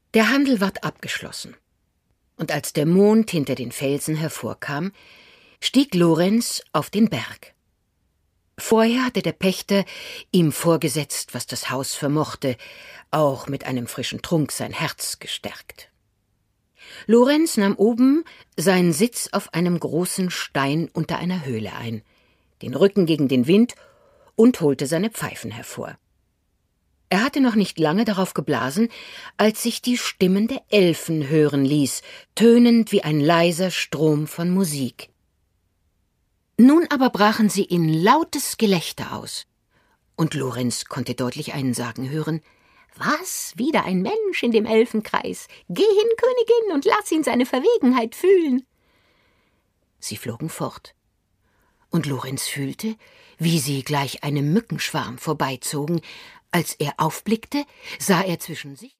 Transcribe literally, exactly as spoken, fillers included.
Der Handel ward abgeschlossen, und als der Mond hinter den Felsen hervorkam, stieg Lorenz auf den Berg. Vorher hatte der Pächter ihm vorgesetzt, was das Haus vermochte, auch mit einem frischen Trunk sein Herz gestärkt. Lorenz nahm oben seinen Sitz auf einem großen Stein unter einer Höhle ein, den Rücken gegen den Wind, und holte seine Pfeifen hervor. Er hatte noch nicht lange darauf geblasen, als sich die Stimmen der Elfen hören ließ, tönend wie ein leiser Strom von Musik. Nun aber brachen sie in lautes Gelächter aus, und Lorenz konnte deutlich einen sagen hören: »Was, wieder ein Mensch in dem Elfenkreis? Geh hin, Königin, und lass ihn seine Verwegenheit fühlen.« Sie flogen fort, und Lorenz fühlte, wie sie gleich einem Mückenschwarm vorbeizogen. Als er aufblickte, sah er zwischen sich